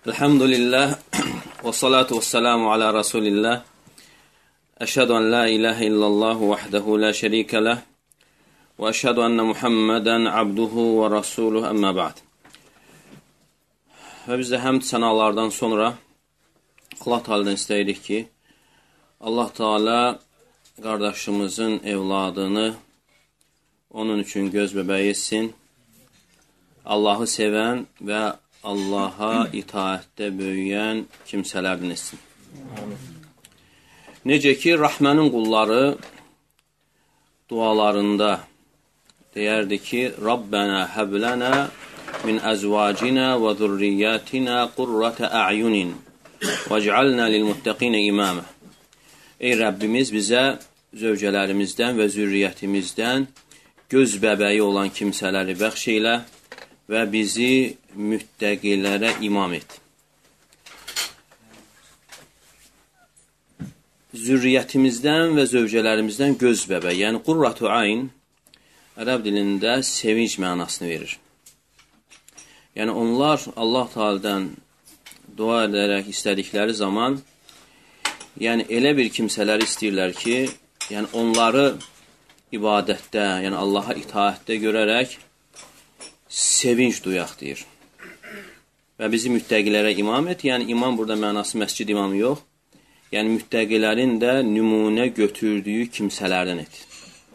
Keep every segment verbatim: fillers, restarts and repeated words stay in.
Elhamdülillah ve salatu ve selamu ala Resulillah. Eşhedü en la ilahe illallah vahdehu la şerike leh ve eşhedü enne Muhammeden abduhu ve rasuluhu emmə ba'd. Və biz də həmd sənalardan sonra Allah Teala'dan istəyirik ki, Allah Teala qardaşımızın evladını onun üçün göz bəbəyi etsin. Allahı sevən və Allaha itaətdə böyüyən kimsələrdən etsin. Necə ki, Rəhmənin qulları dualarında deyərdi ki, Rabbənə həblənə min əzvacinə və zürriyyətinə qurrətə ə'yunin və cəalnə lilmuttəqinə imamə. Ey Rəbbimiz, bizə zövcələrimizdən və zürriyyətimizdən göz bəbəyi olan kimsələri bəxş eylə və bizi müttəqilərə imam et. Zürriyyətimizdən və zövcələrimizdən göz bəbəyi, yəni qurratu ayn, ərəb dilində sevinç mənasını verir. Yəni onlar Allah Teala'dan dua edərək istədikləri zaman, yəni elə bir kimsələr istəyirlər ki, yəni onları ibadətdə, yəni Allaha itaətdə görərək sevinç duyaq deyir. Və bizi müttəqilərə imam et, yəni imam burada mənası məscid imamı yox, yəni müttəqilərin də nümunə götürdüyü kimsələrdən et.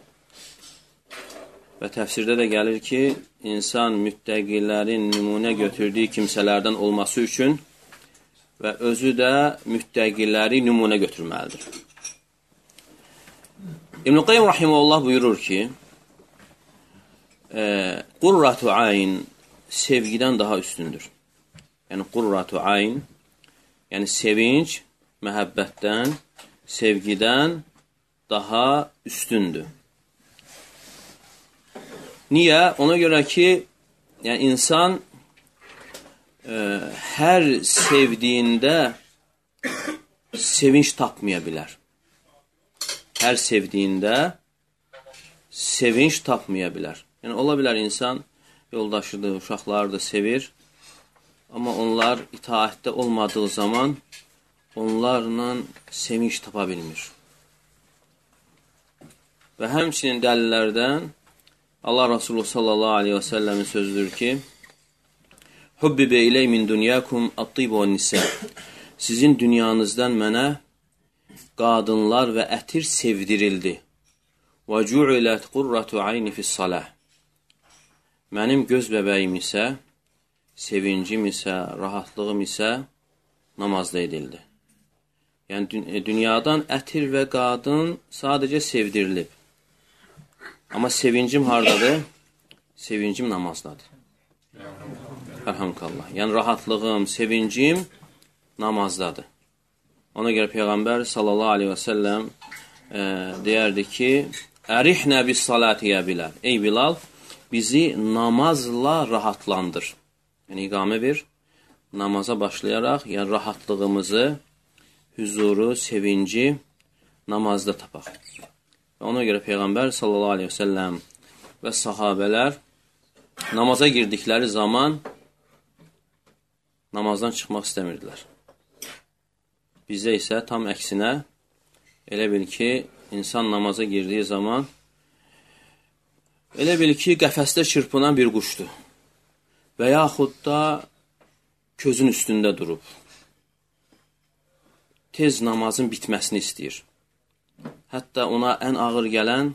Və təfsirdə də gəlir ki, insan müttəqilərin nümunə götürdüyü kimsələrdən olması üçün və özü də müttəqiləri nümunə götürməlidir. İbn-i Qayyum Rahimullah buyurur ki, e, qurratu ayn sevgidən daha üstündür. Yəni qurratu ayn, yəni sevinç, məhəbbətdən, sevgidən daha üstündür. Niyə? Ona görə ki, yəni insan e, hər sevdiyində sevinç tapmaya bilər. Hər sevdiyində sevinç tapmaya bilər. Yəni ola bilər insan yoldaşıdır, uşaqlardır, sevir, amma onlar itaətdə olmadığı zaman onlarla sevinç tapa bilmir. Və həmçinin dəlillərdən Allah Resulü sallallahu aleyhi və səlləmin sözüdür ki, Hubbibə iley min dünyakum at-tib və nisə. Sizin dünyanızdan mənə qadınlar və ətir sevdirildi. Və cu'ilət qurratu ayni fis-salah. Mənim göz bəbəyim isə, sevincim isə, rahatlığım isə namazda edildi. Yəni dünyadan ətir və qadın sadəcə sevdirilib. Amma sevincim hardadır? Sevincim namazdadır. Əlhamdülillah. Yəni rahatlığım, sevincim namazdadır. Ona görə Peyğəmbər sallallahu aleyhi və səlləm e, deyərdi ki, Ərihnə bis salatiyə Bilal. Ey Bilal, bizi namazla rahatlandır. Yəni iqamə ver, namaza başlayaraq, yəni rahatlığımızı, hüzuru, sevinci namazda tapaq. Və ona görə Peyğəmbər sallallahu aleyhi və səlləm və sahabələr namaza girdikləri zaman namazdan çıxmaq istəmirdilər. Bizdə isə tam əksinə, elə bil ki, insan namaza girdiyi zaman elə bil ki, qəfəsdə çırpınan bir quşdur və yaxud da közün üstündə durub. Tez namazın bitməsini istəyir. Hətta ona ən ağır gələn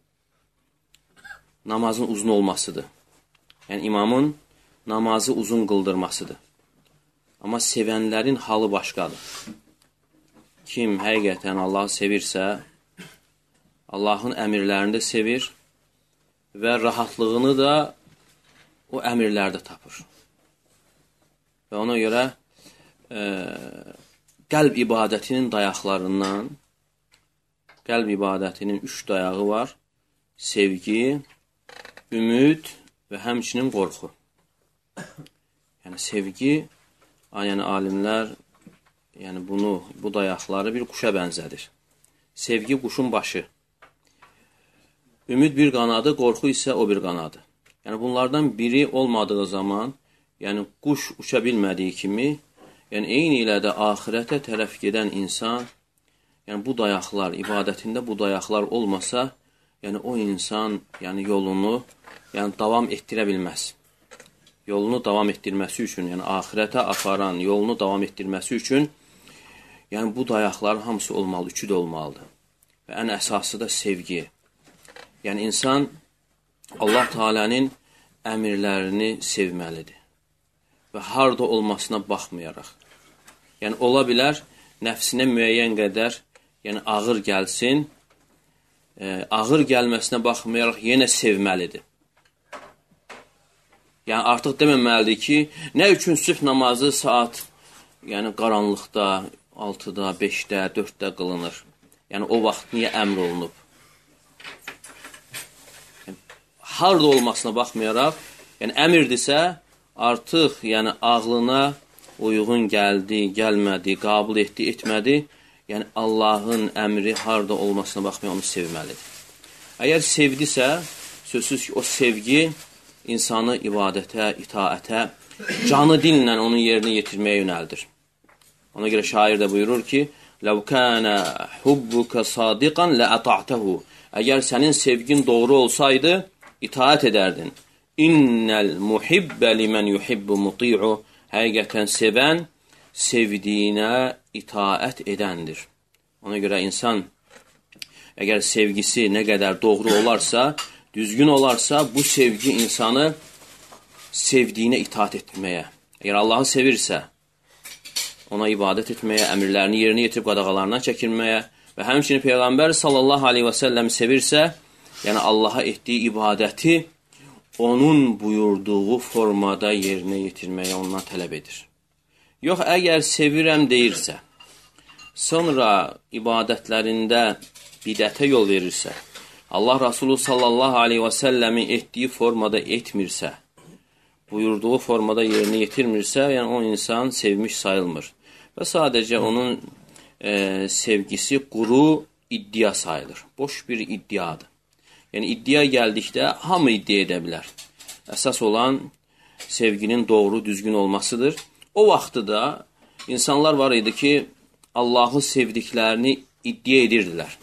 namazın uzun olmasıdır. Yəni imamın namazı uzun qıldırmasıdır. Amma sevənlərin halı başqadır. Kim həqiqətən Allahı sevirsə, Allahın əmirlərini də sevir və rahatlığını da o əmirlərdə tapır. Və ona görə e, qəlb ibadətinin dayaqlarından, qəlb ibadətinin üç dayağı var. Sevgi, ümid və həmçinin qorxu. Yəni sevgi, yəni alimlər yəni bunu, bu dayaqları bir quşa bənzədir. Sevgi quşun başı. Ümid bir qanadı, qorxu isə o bir qanadı. Yəni bunlardan biri olmadığı zaman, yəni quş uça bilmədiyi kimi, Yəni, eyni ilə də axirətə tərəf gedən insan, yəni bu dayaqlar, ibadətində bu dayaqlar olmasa, yəni o insan yəni yolunu yəni davam etdirə bilməz. Yolunu davam etdirməsi üçün, yəni axirətə aparan yolunu davam etdirməsi üçün, yəni bu dayaqların hamısı olmalı, üçü də olmalıdır. Və ən əsası da sevgi. Yəni insan Allah Teala'nın əmirlərini sevməlidir. Və harda olmasına baxmayaraq. Yəni ola bilər, nəfsinə müəyyən qədər yəni ağır gəlsin, e, ağır gəlməsinə baxmayaraq yenə sevməlidir. Yəni artıq deməməlidir ki, nə üçün sübh namazı saat yəni qaranlıqda, altıda, beşdə, dörddə qılınır? Yəni o vaxt niyə əmr olunub? Yəni, harda olmasına baxmayaraq, yəni əmirdirsə, artıq yəni ağlına uyğun gəldi, gəlmədi, qəbul etdi, etmədi, yəni Allahın əmri harda olmasına baxmayaraq onu sevməlidir. Əgər sevdisə, sözsüz ki, o sevgi insanı ibadətə, itaətə, canı dinlə onun yerinə yetirməyə yönəldir. Ona görə şair də buyurur ki, لَوْ كَانَ حُبُّكَ صَادِقًا لَأَطَعْتَهُ Əgər sənin sevgin doğru olsaydı, itaət edərdin. İnnəl muhibbə limən yuhibbu muti'u Həqiqətən sevən, sevdiyinə itaət edəndir. Ona görə insan, əgər sevgisi nə qədər doğru olarsa, düzgün olarsa, bu sevgi insanı sevdiyinə itaət etməyə. Əgər Allahı sevirsə, ona ibadət etməyə, əmirlərini yerinə yetirib qadağalarından çəkinməyə və həmçinin Peyğəmbər sallallahu aleyhi və səlləm sevirsə, yəni Allaha etdiyi ibadəti onun buyurduğu formada yerinə yetirməyə ondan tələb edir. Yox, əgər sevirəm deyirsə, sonra ibadətlərində bidətə yol verirsə, Allah Rasulü sallallahu aleyhi və səlləmin etdiyi formada etmirsə, buyurduğu formada yerinə yetirmirsə, yəni o insan sevmiş sayılmır. Və sadəcə onun e, sevgisi quru iddia sayılır. Boş bir iddiadır. Yəni iddia gəldikdə hamı iddia edə bilər. Əsas olan sevginin doğru, düzgün olmasıdır. O vaxtı da insanlar var idi ki, Allahı sevdiklərini iddia edirdilər.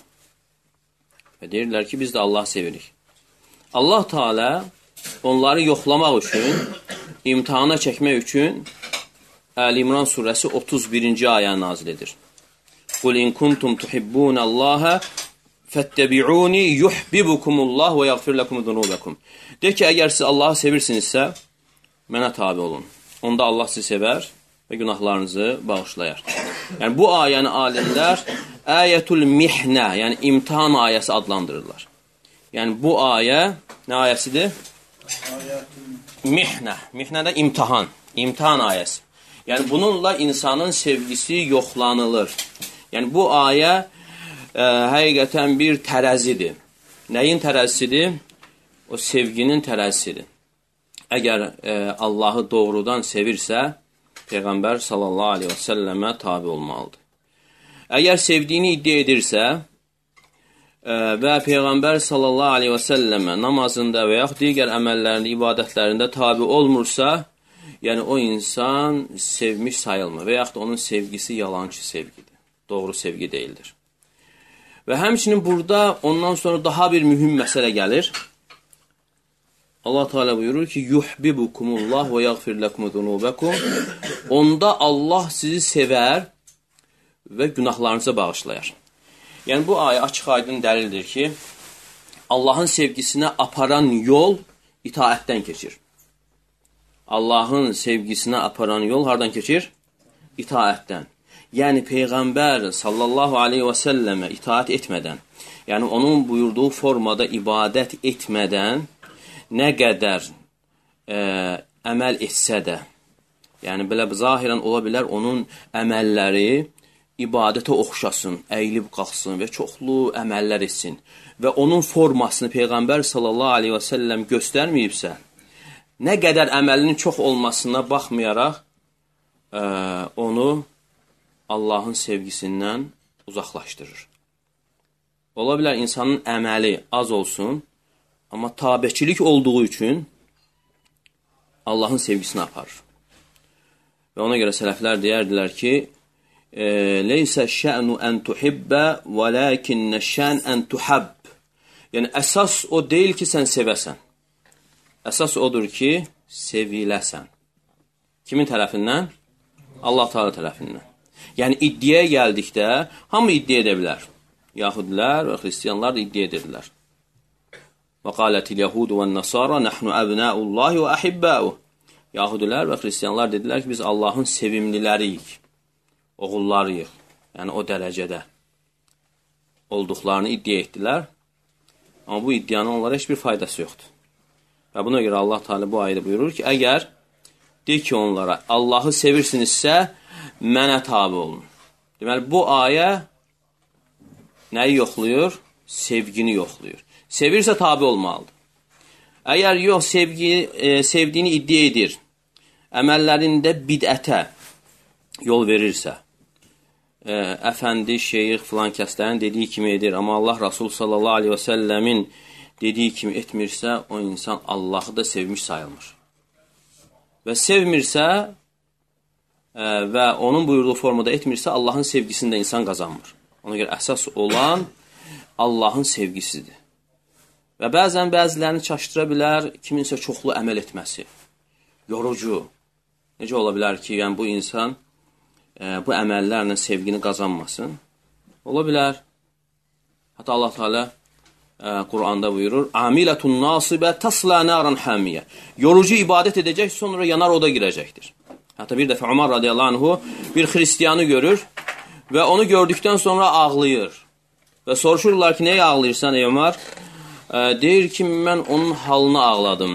Və deyirdilər ki, biz də Allah sevirik. Allah Teala onları yoxlamaq üçün, imtihana çəkmək üçün Əl-İmran surəsi otuz birinci ayə nazil edir. Qul in kuntum tuhibbunallaha fəttəbi'uni yuhbibukumullah və yəğfir lakum zunubakum. De ki, əgər siz Allahı sevirsinizsə, mənə tabi olun. Onda Allah sizi sevər və günahlarınızı bağışlayar. Yəni bu ayəni alimlər Ayətul Mihnə, yəni imtihan ayəsi adlandırırlar. Yəni bu ayə nə ayəsidir? Mihnə. Mihnə də imtihan. İmtihan ayəsi. Yəni bununla insanın sevgisi yoxlanılır. Yəni bu ayə ə, həqiqətən bir tərəzidir. Nəyin tərəzisidir? O sevginin tərəzisidir. Əgər ə, Allahı doğrudan sevirsə, Peyğəmbər sallallahu aleyhi və səlləmə tabi olmalıdır. Əgər sevdiyini iddia edirsə ə, və Peyğəmbər sallallahu aleyhi və səlləmə namazında və yaxud digər əməllərində, ibadətlərində tabi olmursa, yəni o insan sevmiş sayılmır və yaxud onun sevgisi yalancı sevgidir. Doğru sevgi deyildir. Və həmçinin burada ondan sonra daha bir mühüm məsələ gəlir. Allah Teala buyurur ki, yuhbibukumullah və yəğfir lakum zunubakum. Onda Allah sizi sevər və günahlarınızı bağışlayar. Yəni bu ayə açıq-aydın dəlildir ki, Allahın sevgisinə aparan yol itaətdən keçir. Allahın sevgisinə aparan yol hardan keçir? İtaətdən. Yəni Peyğəmbər sallallahu aleyhi və səlləmə itaət etmədən, yəni onun buyurduğu formada ibadət etmədən nə qədər e, əməl etsə də, yəni belə zahirən ola bilər onun əməlləri ibadətə oxşasın, əyilib qalxsın və çoxlu əməllər etsin və onun formasını Peyğəmbər sallallahu aleyhi və səlləm göstərməyibsə, nə qədər əməlinin çox olmasına baxmayaraq ə, onu Allahın sevgisindən uzaqlaşdırır. Ola bilər insanın əməli az olsun, amma tabeçilik olduğu üçün Allahın sevgisini aparır. Və ona görə sələflər deyərdilər ki, leysə şə'nu ən tuhibbə və ləkinnə şən ən tuhəbb. Yəni, əsas o deyil ki, sən sevəsən. Əsas odur ki, seviləsən. Kimin tərəfindən? Allah Teala tərəfindən. Yəni, iddiaya gəldikdə, hamı iddia edə bilər. Yahudilər və xristiyanlar da iddia edirlər. Və qalətil yahudu və nəsara nəhnu əbnəullahi və əhibbəu. Yahudilər və xristiyanlar dedilər ki, biz Allahın sevimliləriyik, oğullarıyıq. Yəni, o dərəcədə olduqlarını iddia etdilər. Amma bu iddianın onlara heç bir faydası yoxdur. Və buna görə Allah Teala bu ayədə buyurur ki, əgər deyir ki onlara, Allahı sevirsinizsə, mənə tabi olun. Deməli, bu ayə nəyi yoxlayır? Sevgini yoxlayır. Sevirsə tabi olmalıdır. Əgər yox, sevgi, e, sevdiyini iddia edir, əməllərində bidətə yol verirsə, e, əfəndi, şeyx, filan kəslərin dediyi kimi edir, amma Allah Rasulü sallallahu aleyhi və səlləmin dediyi kimi etmirsə, o insan Allahı da sevmiş sayılmır. Və sevmirsə ə, və onun buyurduğu formada etmirsə, Allahın sevgisini də insan qazanmır. Ona görə əsas olan Allahın sevgisidir. Və bəzən bəzilərini çaşdıra bilər, kiminsə çoxlu əməl etməsi. Yorucu. Necə ola bilər ki, yəni bu insan ə, bu əməllərlə sevgini qazanmasın? Ola bilər. Hatta Allah Teala Quranda buyurur, Amilatun nasibə tasla naran hamiyə. Yorucu ibadət edəcək, sonra yanar oda girəcəkdir. Hətta bir dəfə Umar radiyallahu anhu bir xristiyanı görür və onu gördükdən sonra ağlayır. Və soruşurlar ki, nəyə ağlayırsan ey Umar? E, deyir ki, mən onun halına ağladım.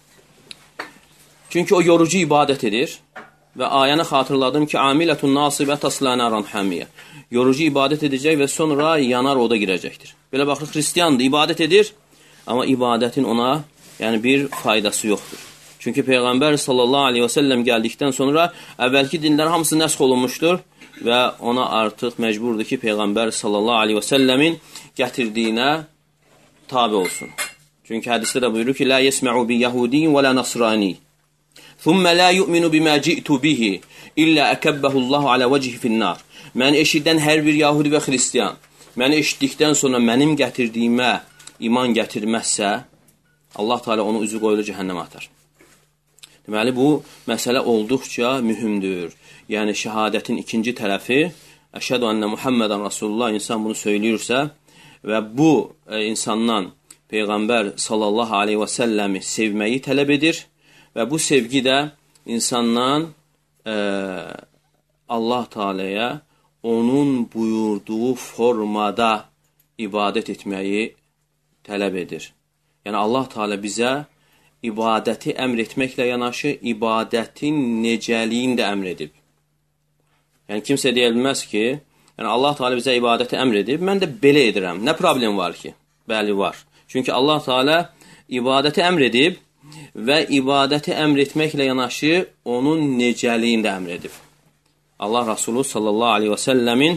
Çünki o yorucu ibadət edir və ayəni xatırladım ki, Amilatun nasibə tasla naran hamiyə. Yorucu ibadət edəcək və sonra yanar oda girəcəkdir. Belə baxır, xristiyandır, ibadət edir, amma ibadətin ona yəni bir faydası yoxdur. Çünki Peyğəmbər sallallahu aleyhi və səlləm gəldikdən sonra əvvəlki dinlər hamısı nəsx olunmuşdur və ona artıq məcburdur ki, Peyğəmbər sallallahu aleyhi və səlləmin gətirdiyinə tabi olsun. Çünki hədisdə də buyurur ki, La yesmə'u bi yahudiyyin və la nasrani. Thumma la yu'minu bima ji'tu bihi illa akabbahu Allahu ala vecihi fi'n-nar. Məni eşidən hər bir yahudi və xristiyan məni eşitdikdən sonra mənim gətirdiyimə iman gətirməzsə, Allah Teala onu üzü qoyulu cəhənnəmə atar. Deməli, bu məsələ olduqca mühümdür. Yəni, şəhadətin ikinci tərəfi, əşhədu ənə Muhammedən Rasulullah, insan bunu söyləyirsə və bu e, insandan Peyğəmbər sallallahu aleyhi və səlləmi sevməyi tələb edir və bu sevgi də insandan e, Allah Teala'ya onun buyurduğu formada ibadət etməyi tələb edir. Yəni, Allah Teala bizə ibadəti əmr etməklə yanaşı, ibadətin necəliyini də əmr edib. Yəni, kimsə deyə bilməz ki, yəni Allah Teala bizə ibadəti əmr edib, mən də belə edirəm. Nə problem var ki? Bəli, var. Çünki Allah Teala ibadəti əmr edib və ibadəti əmr etməklə yanaşı, onun necəliyini də əmr edib. Allah Rasulü sallallahu aleyhi və səlləmin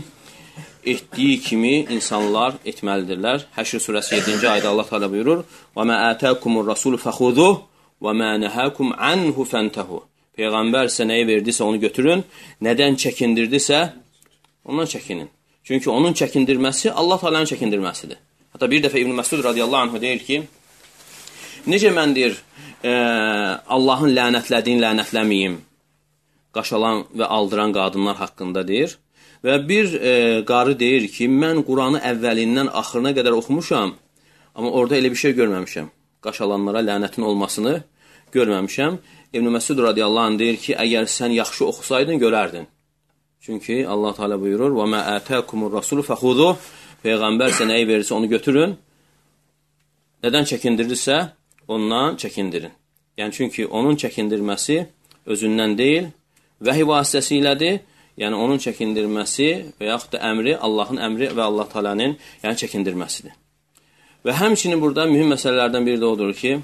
etdiyi kimi insanlar etməlidirlər. Həşr surəsi yeddinci ayda Allah Teala buyurur, وَمَا آتَاكُمُ الرَّسُولُ فَخُذُهُ وَمَا نَهَاكُمْ عَنْهُ فَانْتَهُ. Peyğəmbər sizə nəyi verdisə onu götürün, nədən çəkindirdisə ondan çəkinin. Çünki onun çəkindirməsi Allah Teala'nın çəkindirməsidir. Hatta bir dəfə İbn Məsud radiyallahu anhu deyir ki, necə mən deyir, e, Allahın lənətlədiyini lənətləməyim, qaşalan və aldıran qadınlar haqqında deyir. Və bir e, qarı deyir ki, mən Quranı əvvəlindən axırına qədər oxumuşam, amma orada elə bir şey görməmişəm. Qaşalanlara lənətin olmasını görməmişəm. İbn Məsud radiyallahu anh deyir ki, əgər sən yaxşı oxusaydın, görərdin. Çünki Allah Teala buyurur, وَمَا آتَاكُمُ الرَّسُولُ فَخُذُهُ. Peyğəmbər sizə nəyi verirsə onu götürün. Nədən çəkindirirsə, ondan çəkindirin. Yəni, çünki onun çəkindirməsi özündən deyil, vəhiy vasitəsilədir, yəni onun çəkindirməsi və yaxud da əmri Allahın əmri və Allah Teala'nın yəni çəkindirməsidir. Və həmçinin burada mühüm məsələlərdən biri də odur ki,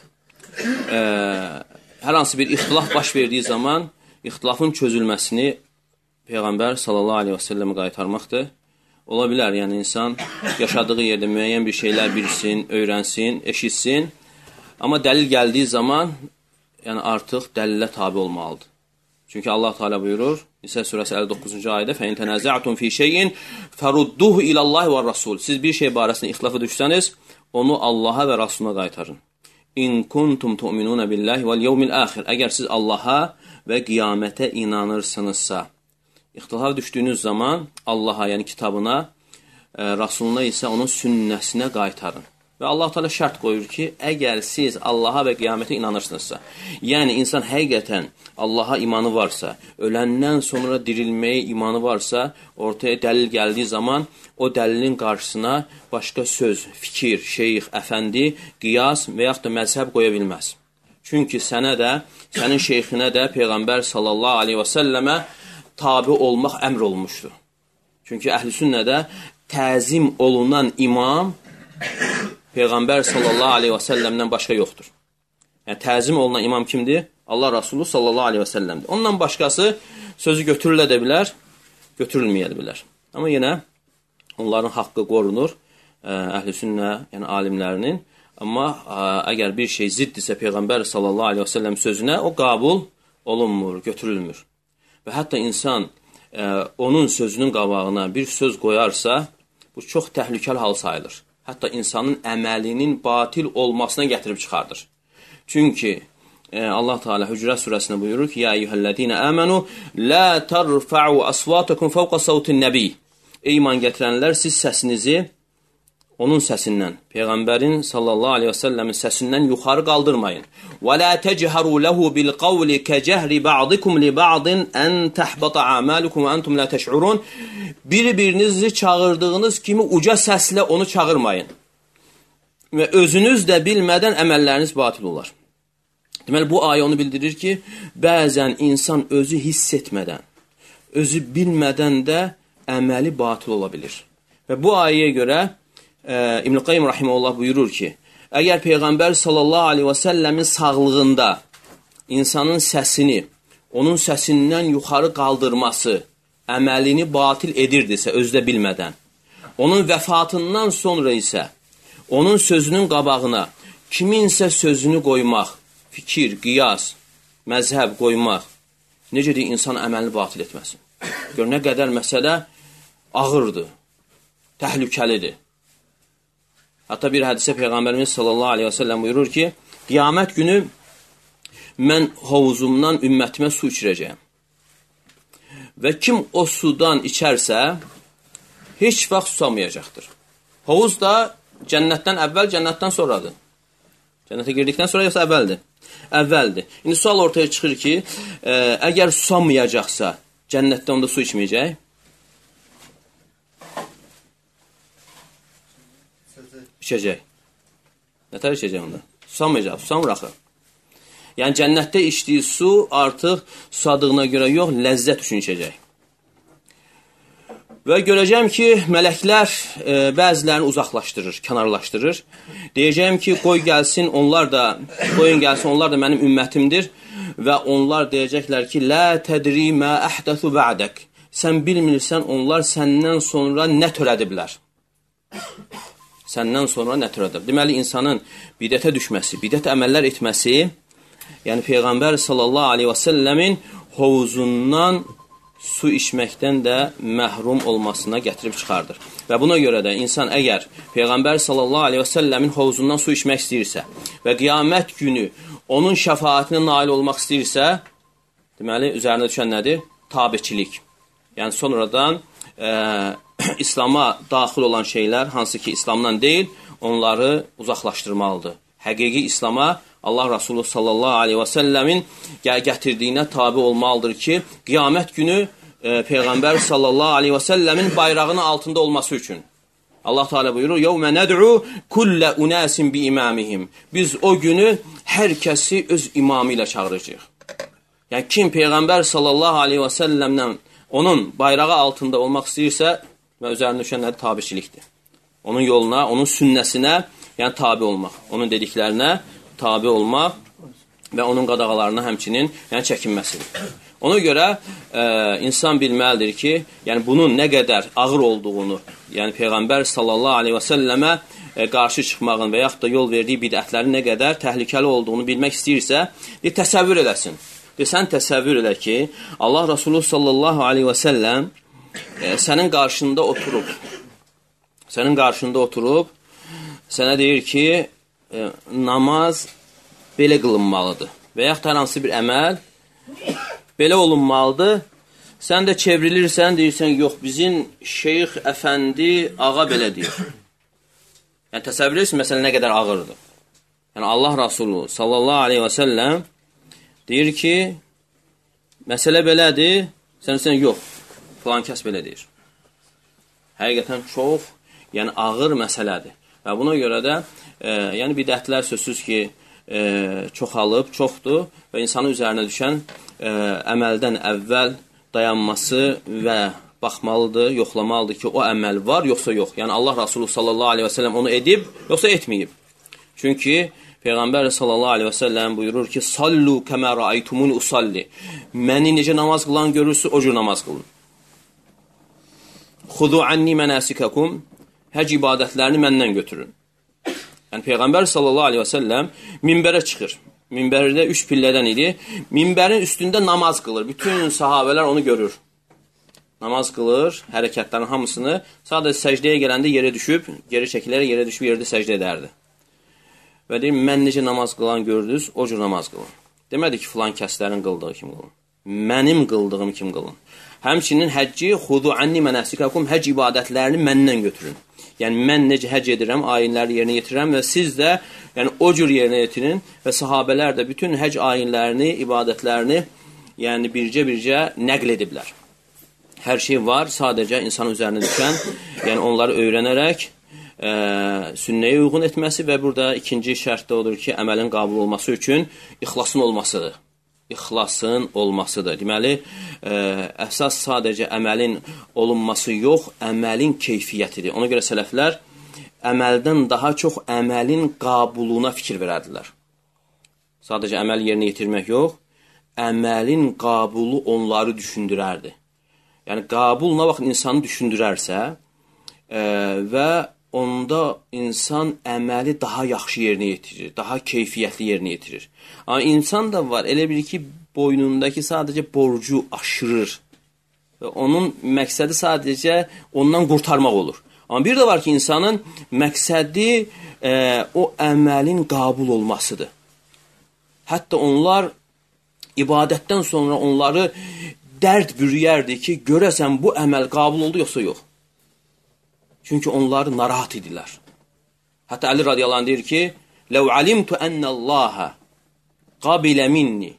e, hər hansı bir ixtilaf baş verdiyi zaman ixtilafın çözülməsini Peyğəmbər sallallahu aleyhi və səlləmə qaytarmaqdır. Ola bilər, yəni insan yaşadığı yerdə müəyyən bir şeylər bilsin, öyrənsin, eşitsin, amma dəlil gəldiyi zaman yəni artıq dəlilə tabi olmalıdır. Çünki Allah Teala buyurur, Nisa surəsi əlli doqquzuncu ayədə: "Fə in tənaza'tum fi şeyin farudduhu ilallahi və rasul." Siz bir şey barəsində ixtilafa düşsəniz, onu Allaha və Rasuluna qaytarın. "İn kuntum tu'minuna billahi vel yevmil axir." Əgər siz Allaha və qiyamətə inanırsınızsa, ixtilafa düşdüyünüz zaman Allaha, yəni kitabına, Rasuluna isə onun sünnəsinə qaytarın. Və Allah Teala şərt qoyur ki, əgər siz Allaha və qiyamətə inanırsınızsa, yəni insan həqiqətən Allaha imanı varsa, öləndən sonra dirilməyə imanı varsa, ortaya dəlil gəldiyi zaman o dəlilin qarşısına başqa söz, fikir, şeyx, əfəndi, qiyas və yaxud da məzhəb qoya bilməz. Çünki sənə də, sənin şeyxinə də Peyğəmbər sallallahu aleyhi və səlləmə tabi olmaq əmr olmuşdur. Çünki əhl-i sünnədə təzim olunan imam Peyğəmbər sallallahu aleyhi və səlləmdən başqa yoxdur. Yəni, təzim olunan imam kimdir? Allah Rasulü sallallahu aleyhi və səlləmdir. Ondan başqası sözü götürülə də bilər, götürülməyə də bilər. Amma yenə onların haqqı qorunur, əhl-i sünnə, yəni alimlərinin. Amma əgər bir şey ziddirsə Peyğəmbər sallallahu aleyhi və səlləm sözünə, o qabul olunmur, götürülmür. Və hətta insan e, onun sözünün qabağına bir söz qoyarsa, bu çox təhlükəli hal sayılır. Hətta insanın əməlinin batil olmasına gətirib çıxardır. Çünki e, Allah Teala Hücrət surəsində buyurur ki: "Ya eyyuhellezine amenu la tarfa'u aswatakum fawqa sawtin nabi." Ey iman gətirənlər, siz səsinizi onun səsindən, Peyğəmbərin sallallahu aleyhi və səlləmin səsindən yuxarı qaldırmayın. Və la tejharu lehu bil qawli kecehri ba'dikum li ba'din an tahbata a'malukum və antum la teş'urun. Bir-birinizi çağırdığınız kimi uca səslə onu çağırmayın. Və özünüz də bilmədən əməlləriniz batil olar. Deməli, bu ayə onu bildirir ki, bəzən insan özü hiss etmədən, özü bilmədən də əməli batil ola bilir. Və bu ayəyə görə İbn-i Qayyim rahimehullah buyurur ki, əgər Peyğəmbər sallallahu aleyhi və səlləmin sağlığında insanın səsini, onun səsindən yuxarı qaldırması əməlini batil edirdisə, özdə bilmədən, onun vəfatından sonra isə onun sözünün qabağına kiminsə sözünü qoymaq, fikir, qiyas, məzhəb qoymaq, necə deyək, insan əməlini batil etməsin. Gör, nə qədər məsələ ağırdır, təhlükəlidir. Hatta bir hədisə Peyğəmbərimiz sallallahu aleyhi və səlləm buyurur ki, qiyamət günü mən hovuzumdan ümmətimə su içirəcəyəm. Və kim o sudan içərsə, heç vaxt susamayacaqdır. Hovuz da cənnətdən əvvəl, cənnətdən sonradır. Cənnətə girdikdən sonra yoxsa əvvəldir? Əvvəldir. İndi sual ortaya çıxır ki, ə, əgər susamayacaqsa, cənnətdə onda su içməyəcək. İçəcək. Nətər içəcək onda? Susamayacaq, susamır axı. Yəni, cənnətdə içdiyi su artıq susadığına görə yox, ləzzət üçün içəcək. Və görəcəm ki, mələklər e, bəzilərini uzaqlaşdırır, kənarlaşdırır. Deyəcəm ki, qoy gəlsin, onlar da, qoyun gəlsin, onlar da mənim ümmətimdir. Və onlar deyəcəklər ki, lə tədri mə əhdəsu bə'dək. Sən bilmirsən, onlar səndən sonra nə törədiblər? Səndən sonra nə törədib? Deməli, insanın bidətə düşməsi, bidət əməllər etməsi, yəni Peyğəmbər sallallahu aleyhi və səlləmin hovuzundan su içməkdən də məhrum olmasına gətirib çıxardır. Və buna görə də insan əgər Peyğəmbər sallallahu aleyhi və səlləmin hovuzundan su içmək istəyirsə və qiyamət günü onun şəfaətinə nail olmaq istəyirsə, deməli, üzərinə düşən nədir? Tabiçilik. Yəni, sonradan e, İslama daxil olan şeylər, hansı ki, İslamdan deyil, onları uzaqlaşdırmalıdır. Həqiqi İslama Allah Rasulü sallallahu aleyhi və səlləmin gətirdiyinə tabi olmalıdır ki, qiyamət günü e, Peyğəmbər sallallahu aleyhi və səlləmin bayrağının altında olması üçün. Allah Teala buyurur, يَوْمَ نَدْعُوا كُلَّ اُنَاسٍ بِإِمَامِهِمْ. Biz o günü hər kəsi öz imamı ilə çağıracaq. Yəni, kim Peyğəmbər sallallahu aleyhi və səlləmlə onun bayrağı altında olmaq istəyirsə, və üzərində düşən nədir? Tabiçilikdir. Onun yoluna, onun sünnəsinə, yəni tabi olmaq. Onun dediklərinə tabi olmaq və onun qadağalarına həmçinin yəni çəkinməsidir. Ona görə e, insan bilməlidir ki, yəni bunun nə qədər ağır olduğunu, yəni Peyğəmbər sallallahu aleyhi və səlləmə e, qarşı çıxmağın və yaxud da yol verdiyi bidətlərin nə qədər təhlükəli olduğunu bilmək istəyirsə, bir təsəvvür eləsin. Desən təsəvvür elə ki, Allah Rasulü sallallahu aleyhi və səlləm e, sənin qarşında oturub, sənin qarşında oturub, sənə deyir ki, e, namaz belə qılınmalıdır və yaxud hər hansı bir əməl belə olunmalıdır. Sən də çevrilirsən, deyirsən, yox, bizim şeyx, əfəndi, ağa belə deyir. Yəni, təsəvvür edirsin, məsələ nə qədər ağırdır. Yəni, Allah Rasulü sallallahu aleyhi və səlləm deyir ki, məsələ belədir, sən sən yox, filan kəs belə deyir. Həqiqətən çox, yəni ağır məsələdir. Və buna görə də, e, yəni bidətlər sözsüz ki, e, çoxalıb, çoxdur və insanın üzərinə düşən e, əməldən əvvəl dayanması və baxmalıdır, yoxlamalıdır ki, o əməl var, yoxsa yox. Yəni, Allah Rasulü sallallahu aleyhi və səlləm onu edib, yoxsa etməyib. Çünki Peyğəmbər sallallahu aleyhi və səlləm buyurur ki, sallu kəmə rəaytumuni usalli. Məni necə namaz qılan görürsünüz, o cür namaz qılın. Xudu anni mənəsikəkum. Həc ibadətlərini məndən götürün. Yəni, Peyğəmbər sallallahu aleyhi və səlləm minbərə çıxır. Minbərdə üç pillədən idi. Minbərin üstündə namaz qılır. Bütün sahabələr onu görür. Namaz qılır, hərəkətlərin hamısını. Sadəcə səcdəyə gələndə yerə düşüb, geri çəkilərək yerə düşüb, yerdə səcdə edərdi. Və deyir, mən necə namaz qılan gördünüz, o cür namaz qılın. Demədi ki, filan kəslərin qıldığı kim qılın. Mənim qıldığım kim qılın. Həmçinin həcci, xudu anni mənəsikəkum, həc ibadətlərini məndən götürün. Yəni, mən necə həc edirəm, ayinləri yerinə yetirirəm və siz də yəni, o cür yerinə yetirin və sahabələr də bütün həc ayinlərini, ibadətlərini yəni bircə-bircə nəql ediblər. Hər şey var, sadəcə insan üzərinə düşən, yəni onları öyrənərək e, sünnəyə uyğun etməsi və burada ikinci şərt də odur ki, əməlin qabul olması üçün ixlasın olmasıdır. İxlasın olmasıdır. Deməli, ə, əsas sadəcə əməlin olunması yox, əməlin keyfiyyətidir. Ona görə sələflər əməldən daha çox əməlin qabuluna fikir verərdilər. Sadəcə əməl yerinə yetirmək yox, əməlin qabulu onları düşündürərdi. Yəni, qabul nə vaxt insanı düşündürərsə ə, və onda insan əməli daha yaxşı yerinə yetirir, daha keyfiyyətli yerinə yetirir. Amma insan da var, elə bir ki, boynundakı sadəcə borcu aşırır və onun məqsədi sadəcə ondan qurtarmaq olur. Amma bir də var ki, insanın məqsədi e, o əməlin qabul olmasıdır. Hətta onlar ibadətdən sonra onları dərd bürüyərdi ki, görəsən bu əməl qabul oldu, yoxsa yox. Çünki onları narahat idilər. Hətta Əli radiyallahu anh deyir ki, Ləv alimtu ennəllaha qabilə minni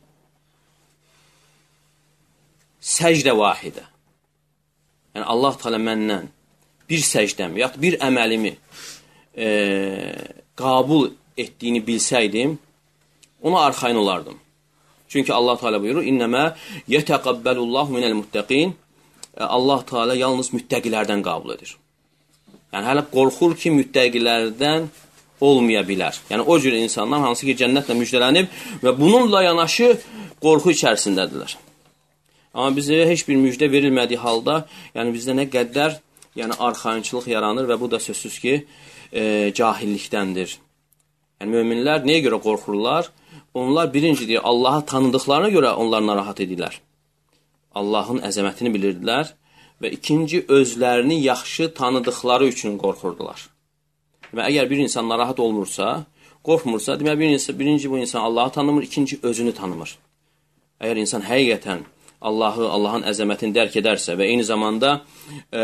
səcdə vahidə. Yəni, Allah Teala məndən bir səcdəmi, yaxud bir əməlimi e, qabul etdiyini bilsəydim, ona arxain olardım. Çünki Allah Teala buyurur, İnnəmə yətəqəbbəlullahu minəl muttəqin. Allah Teala yalnız müttəqilərdən qabul edir. Yəni, hələ qorxur ki, müttəqilərdən olmaya bilər. Yəni, o cür insanlar hansı ki, cənnətlə müjdələnib və bununla yanaşı qorxu içərisindədirlər. Amma bizə heç bir müjdə verilmədiyi halda, yəni bizdə nə qədər yəni, arxayınçılıq yaranır və bu da sözsüz ki, e, cahillikdəndir. Yəni, möminlər nəyə görə qorxurlar? Onlar birinci deyir, Allahı tanıdıqlarına görə onlar narahat edirlər. Allahın əzəmətini bilirdilər. Və ikinci, özlərini yaxşı tanıdıqları üçün qorxurdular. Və əgər bir insan narahat olmursa, qorxmursa, demək bir insan, birinci bu insan Allahı tanımır, ikinci özünü tanımır. Əgər insan həqiqətən Allahı, Allahın əzəmətini dərk edərsə və eyni zamanda e,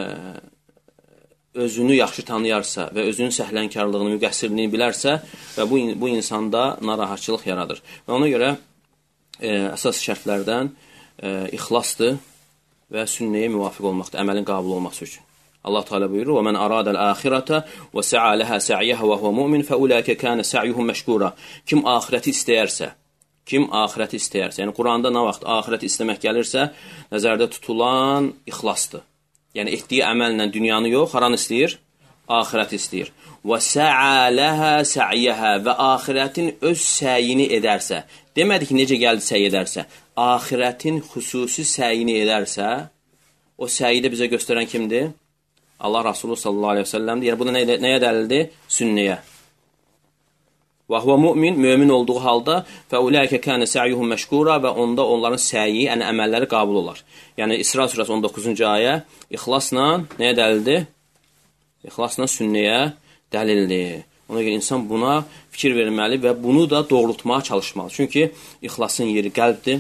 özünü yaxşı tanıyarsa və özünün səhlənkarlığını, müqəssirliyini bilərsə və bu, bu insanda narahatçılıq yaradır. Və ona görə e, əsas şərtlərdən e, ixlasdır və sünnəyə müvafiq olmaqdır, əməlin qabul olması üçün. Allah Teala buyurur: "Və men arada'l axirata və sa'a laha sa'yaha və huve mu'min fe ulaika kana sa'yuhum məşkura." Kim axirəti istəyərsə, kim axirəti istəyərsə, yəni Quranda nə vaxt axirət istəmək gəlirsə, nəzərdə tutulan ixlasdır. Yəni etdiyi əməllə dünyanı yox, haranı istəyir? Axirət istəyir. Və sa'a laha sa'yaha və axirətin öz səyini edərsə. Demədi ki, necə gəldi səy edərsə. Axirətin xüsusi səyini edərsə, o səyi də bizə göstərən kimdir? Allah Rasulü sallallahu aleyhi ve sellem'dir. Yəni, bu da nəyə, nəyə dəlildir? Sünnəyə. Və huve mümin, mömin olduğu halda fəuləikə kənə sə'yuhum məşkura və onda onların səyi, yəni əməlləri qəbul olar. Yəni İsra surəsi on doqquzuncu ayə ixlasla nəyə dəlildir? İxlasla sünnəyə dəlildir. Ona görə insan buna fikir verməli və bunu da doğrultmağa çalışmalı. Çünki ixlasın yeri qəlbdir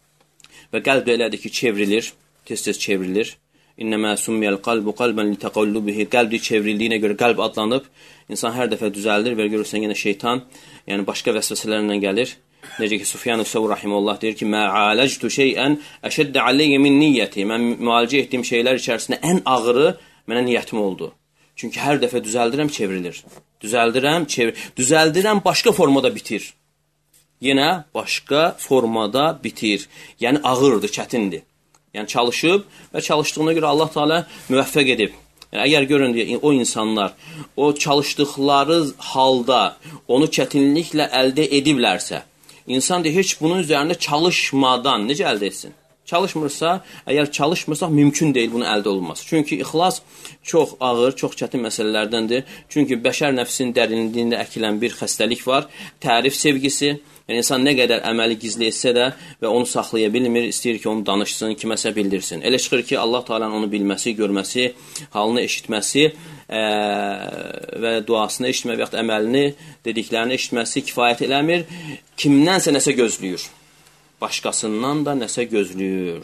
və qəlb elədir ki, çevrilir, tez-tez çevrilir. İnnəmə summiyəl qalbu qalbən li təqallubihi. Qəlbi çevrildiyinə görə qəlb adlanıb. İnsan hər dəfə düzəldir və görürsən yenə şeytan, yəni başqa vəsvəsələrlə gəlir. Necə ki, Sufyan Əs-Səvri rahimehullah deyir ki, "Mə aləctu şey'ən əşəddə aleyyə min niyyəti." Mən müalicə etdiyim şeylər içərisində ən ağırı mənə niyyətim oldu. Çünki hər dəfə düzəldirəm, çevrilir. Düzəldirəm, çevir. Düzəldirəm, başqa formada bitir. Yenə başqa formada bitir. Yəni ağırdır, çətindir. Yəni çalışıb və çalışdığına görə Allah Teala müvəffəq edib. Yəni, əgər görün deyə, o insanlar o çalışdıqları halda onu çətinliklə əldə ediblərsə, insan deyə, heç bunun üzərində çalışmadan necə əldə etsin? Çalışmırsa, əgər çalışmırsaq, mümkün deyil bunu əldə olunması. Çünki ixlas çox ağır, çox çətin məsələlərdəndir. Çünki bəşər nəfsinin dərinliyində əkilən bir xəstəlik var, tərif sevgisi. Yəni, insan nə qədər əməli gizli etsə də və onu saxlaya bilmir, istəyir ki, onu danışsın, kiməsə bildirsin. Elə çıxır ki, Allah Teala'nın onu bilməsi, görməsi, halını eşitməsi ə, və duasını eşitmək və yaxud əməlini, dediklərini eşitməsi kifayət eləmir. Kimdənsə nəsə gözləyir. Başqasından da nəsə gözləyir.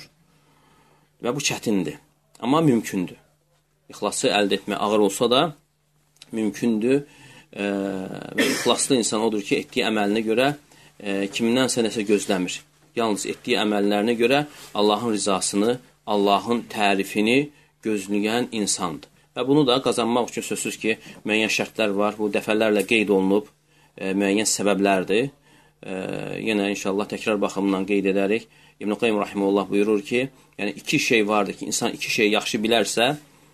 Və bu çətindir. Amma mümkündür. İxlası əldə etmək ağır olsa da mümkündür. E, və ixlaslı insan odur ki, etdiyi əməlinə görə e, kimdənsə nəsə gözləmir. Yalnız etdiyi əməllərinə görə Allahın rizasını, Allahın tərifini gözləyən insandır. Və bunu da qazanmaq üçün sözsüz ki, müəyyən şərtlər var. Bu dəfələrlə qeyd olunub, e, müəyyən səbəblərdir. Ee, yenə inşallah təkrar baxımından qeyd edərik. İbn Qayyim rahimehullah buyurur ki, yəni iki şey vardır ki, insan iki şey yaxşı bilərsə,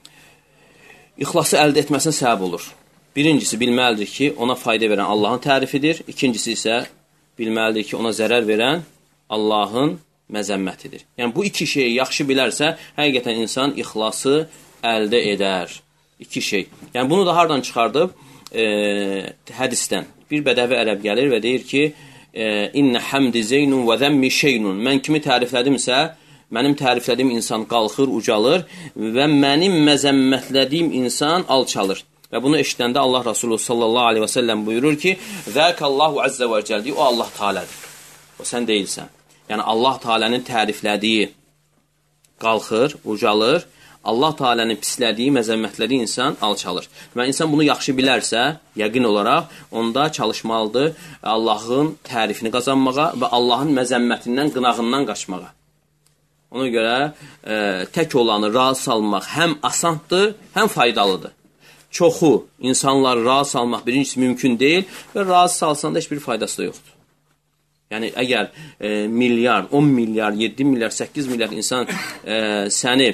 ixlası əldə etməsinə səbəb olur. Birincisi bilməlidir ki, ona fayda verən Allahın tərifidir. İkincisi isə bilməlidir ki, ona zərər verən Allahın məzəmmətidir. Yəni bu iki şeyi yaxşı bilərsə, həqiqətən insan ixlası əldə edər. İki şey. Yəni bunu da hardan çıxardıb? E, hədisdən. Bir bədəvi ərəb gəlir və deyir ki, İnnə həmdi zeynun və zəmmi şeynun. Mən kimi təriflədimsə, mənim təriflədiyim insan qalxır, ucalır və mənim məzəmmətlədiyim insan alçalır. Və bunu eşidəndə Allah Resulü sallallahu aleyhi və səlləm buyurur ki, Zəkallahu əzzə və cəl deyir, o Allah Teala'dır. O sən deyilsən. Yəni Allah Teala'nın təriflədiyi qalxır, ucalır, Allah Teala'nın pislədiyi, məzəmmətlədiyi insan alçalır. Və insan bunu yaxşı bilərsə, yəqin olaraq, onda çalışmalıdır Allahın tərifini qazanmağa və Allahın məzəmmətindən, qınağından qaçmağa. Ona görə e, tək olanı razı salmaq həm asandır, həm faydalıdır. Çoxu insanları razı salmaq birincisi mümkün deyil və razı salsan da heç bir faydası da yoxdur. Yəni, əgər e, milyar, on milyar, yeddi milyar, səkkiz milyar insan e, səni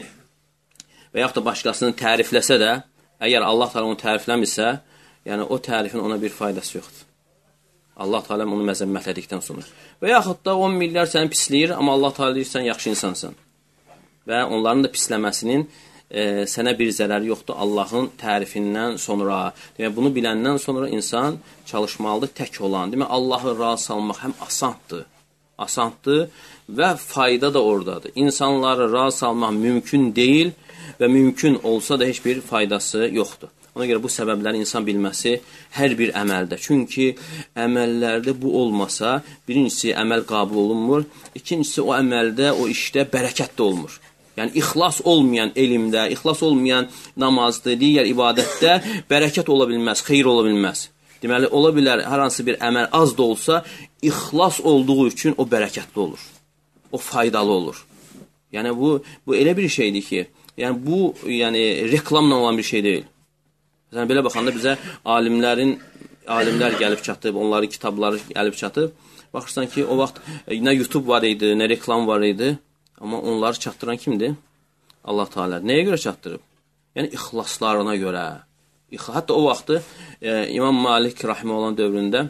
və yaxud da başqasını tərifləsə də, əgər Allah Teala onu tərifləmirsə, yəni o tərifin ona bir faydası yoxdur. Allah Teala onu məzəmmətədikdən sonra. Və yaxud da on milyar səni pisləyir, amma Allah Teala deyir, sən yaxşı insansan. Və onların da pisləməsinin e, sənə bir zərəri yoxdur Allahın tərifindən sonra. Demək, bunu biləndən sonra insan çalışmalıdır tək olan. Demək, Allahı razı salmaq həm asandır, asandır və fayda da oradadır. İnsanları razı salmaq mümkün deyil, və mümkün olsa da heç bir faydası yoxdur. Ona görə bu səbəbləri insan bilməsi hər bir əməldə. Çünki əməllərdə bu olmasa, birincisi əməl qəbul olunmur, ikincisi o əməldə, o işdə bərəkət də olmur. Yəni, ixlas olmayan elmdə, ixlas olmayan namazda, digər ibadətdə bərəkət ola bilməz, xeyir ola bilməz. Deməli, ola bilər, hər hansı bir əməl az da olsa, ixlas olduğu üçün o bərəkətli olur. O faydalı olur. Yəni, bu, bu elə bir şeydir ki, yəni bu, yəni reklamla olan bir şey deyil. Məsələn, belə baxanda bizə alimlərin, alimlər gəlib çatıb, onların kitabları gəlib çatıb. Baxırsan ki, o vaxt nə YouTube var idi, nə reklam var idi, amma onları çatdıran kimdir? Allah Teala. Nəyə görə çatdırıb? Yəni ixlaslarına görə. Hətta o vaxtı e, İmam Malik rahimə olan dövründə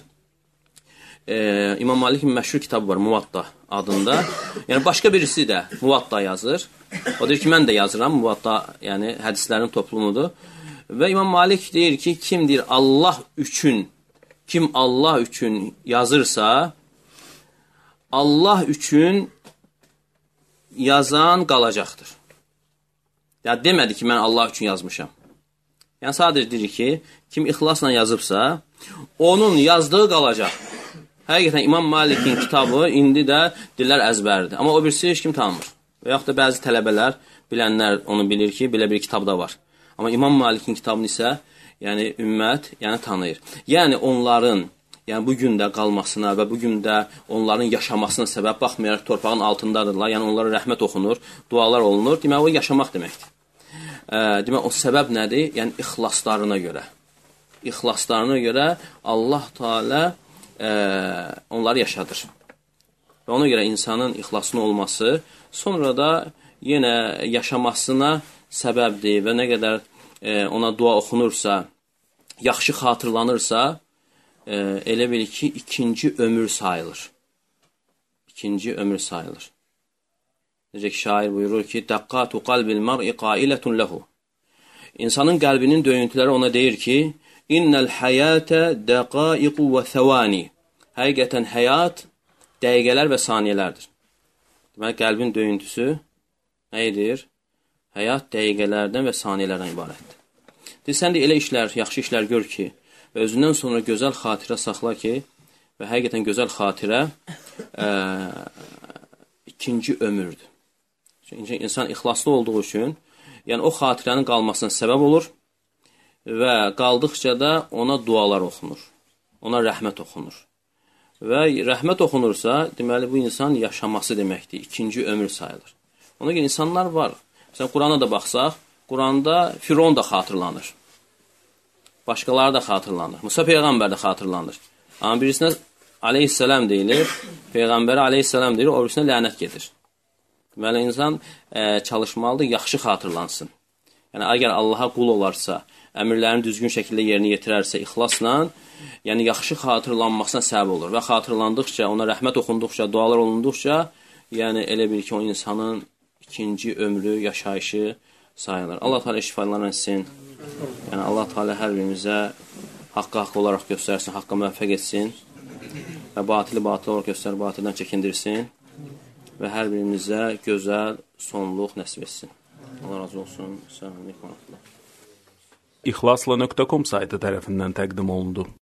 e, İmam Malikin məşhur kitabı var, Muvatta adında. Yəni başqa birisi də Muvatta yazır. O deyir ki, mən də yazıram, Muvatta, yəni hədislərin toplumudur. Və İmam Malik deyir ki, kim deyir Allah üçün kim Allah üçün yazırsa, Allah üçün yazan qalacaqdır. Yəni, demədi ki, mən Allah üçün yazmışam. Yəni, sadəcə deyir ki, kim ixlasla yazıbsa, onun yazdığı qalacaq. Həqiqətən, İmam Malikin kitabı indi də dillər əzbəridir. Amma o birisi heç kim tanımır. Və yaxud da bəzi tələbələr, bilənlər onu bilir ki, belə bir kitabda var. Amma İmam Malikin kitabını isə, yəni, ümmət, yəni, tanıyır. Yəni, onların, yəni, bu gün də qalmasına və bu gün də onların yaşamasına səbəb baxmayaraq torpağın altındadırlar. Yəni, onlara rəhmət oxunur, dualar olunur. Demək, o yaşamaq deməkdir. E, demək, o səbəb nədir? Yəni, ixlaslarına görə. İxlaslarına görə Allah Teala e, onları yaşadır. Və ona görə insanın ixlasının olması, sonra da yenə yaşamasına səbəbdir və nə qədər e, ona dua oxunursa, yaxşı xatırlanırsa, e, elə bil ki, ikinci ömür sayılır. İkinci ömür sayılır. Necə ki, şair buyurur ki, dəqqatu qalbil mar'i qailətun ləhu. İnsanın qəlbinin döyüntüləri ona deyir ki, innəl həyətə dəqaiqu və thəvani. Həqiqətən həyat dəqiqələr və saniyələrdir. Demək, qəlbin döyüntüsü nə edir? Həyat dəqiqələrdən və saniyələrdən ibarətdir. Sən də elə işlər, yaxşı işlər gör ki, və özündən sonra gözəl xatirə saxla ki, və həqiqətən gözəl xatirə ə, ikinci ömürdür. Çünki insan ixlaslı olduğu üçün, yəni o xatirənin qalmasına səbəb olur və qaldıqca da ona dualar oxunur, ona rəhmət oxunur. Və rəhmət oxunursa, deməli, bu insan yaşaması deməkdir, ikinci ömür sayılır. Ona görə insanlar var. Məsələn, Qurana da baxsaq, Quranda Firon da xatırlanır. Başqaları da xatırlanır. Musa Peyğəmbər də xatırlanır. Amma birisinə aleyhissalam deyilir, Peyğəmbərə aleyhissalam deyilir, o birisinə lənət gedir. Deməli, insan e, çalışmalıdır, yaxşı xatırlansın. Yəni, əgər Allaha qul olarsa, əmrlərini düzgün şəkildə yerinə yetirərsə, ixlasla, yəni yaxşı xatırlanmasına səbəb olur. Və xatırlandıqca, ona rəhmət oxunduqca, dualar olunduqca, yəni elə bil ki, o insanın ikinci ömrü, yaşayışı sayılır. Allah Teala şifalarını etsin. Yəni Allah Teala hər birimizə haqqı haqq olaraq göstərsin, haqqa müvəffəq etsin və batili batıl olaraq göstər, batildən çəkindirsin və hər birimizə gözəl sonluq nəsib etsin. Allah razı olsun. Sələm əleykum. İxlasla nöqtə com saytı tərəfindən təqdim olundu.